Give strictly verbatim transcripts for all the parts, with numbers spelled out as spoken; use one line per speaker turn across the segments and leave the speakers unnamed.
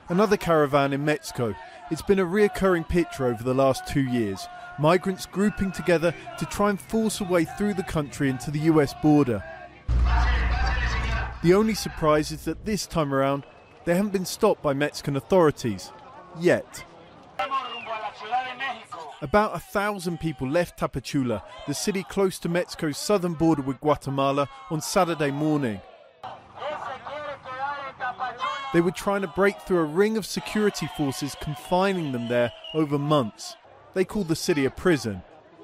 Another caravan in Mexico. It's been a reoccurring picture over the last two years. Migrants grouping together to try and force a way through the country into the U S border. The only surprise is that this time around, they haven't been stopped by Mexican authorities. Yet. About a thousand people left Tapachula, the city close to Mexico's southern border with Guatemala, on Saturday morning. They were trying to break through a ring of security forces confining them there over months. They called the city a prison.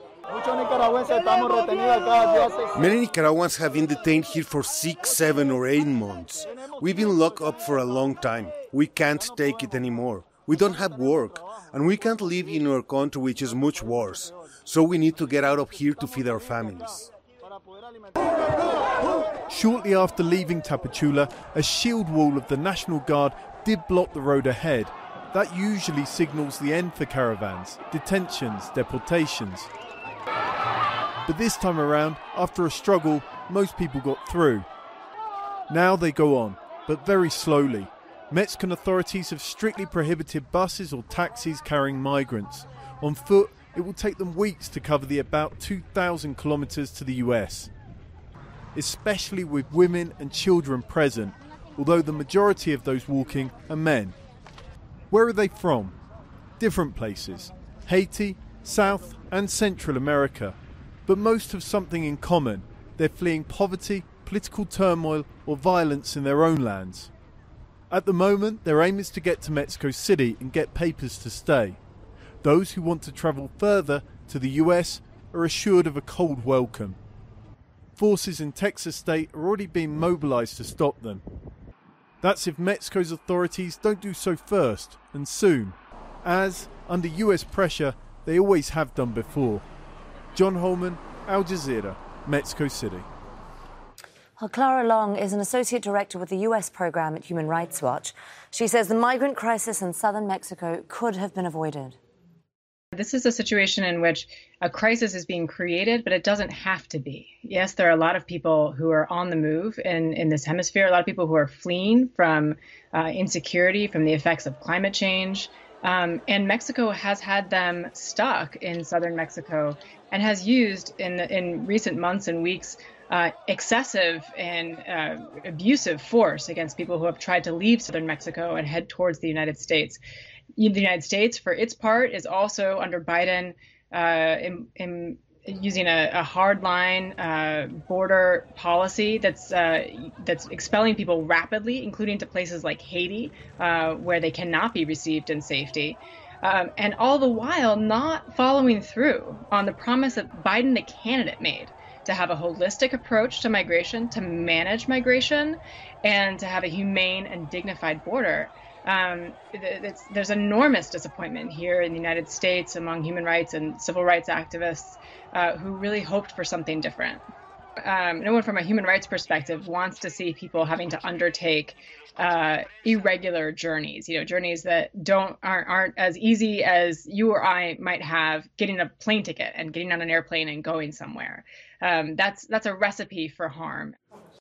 Many Nicaraguans have been detained here for six, seven or eight months. We've been locked up for a long time. We can't take it anymore. We don't have work, and we can't live in our country, which is much worse. So we need to get out of here to feed our families.
Shortly after leaving Tapachula, a shield wall of the National Guard did block the road ahead. That usually signals the end for caravans, detentions, deportations. But this time around, after a struggle, most people got through. Now they go on, but very slowly. Mexican authorities have strictly prohibited buses or taxis carrying migrants. On foot, it will take them weeks to cover the about two thousand kilometres to the U S, especially with women and children present, although the majority of those walking are men. Where are they from? Different places. Haiti, South and Central America. But most have something in common. They're fleeing poverty, political turmoil or violence in their own lands. At the moment, their aim is to get to Mexico City and get papers to stay. Those who want to travel further to the U S are assured of a cold welcome. Forces in Texas state are already being mobilized to stop them. That's if Mexico's authorities don't do so first and soon, as, under U S pressure, they always have done before. John Holman, Al Jazeera, Mexico City.
Well, Clara Long is an associate director with the U S program at Human Rights Watch. She says the migrant crisis in southern Mexico could have been avoided.
This is a situation in which a crisis is being created, but it doesn't have to be. Yes, there are a lot of people who are on the move in, in this hemisphere, a lot of people who are fleeing from uh, insecurity, from the effects of climate change. Um, and Mexico has had them stuck in southern Mexico and has used in, in recent months and weeks uh, excessive and uh, abusive force against people who have tried to leave southern Mexico and head towards the United States. The United States, for its part, is also under Biden uh, in, in using a, a hardline uh, border policy that's uh, that's expelling people rapidly, including to places like Haiti, uh, where they cannot be received in safety, um, and all the while not following through on the promise that Biden, the candidate, made to have a holistic approach to migration, to manage migration, and to have a humane and dignified border. Um, it's, there's enormous disappointment here in the United States among human rights and civil rights activists uh, who really hoped for something different. Um, no one from a human rights perspective wants to see people having to undertake uh, irregular journeys, you know, journeys that don't aren't, aren't as easy as you or I might have getting a plane ticket and getting on an airplane and going somewhere. Um, that's that's a recipe for harm.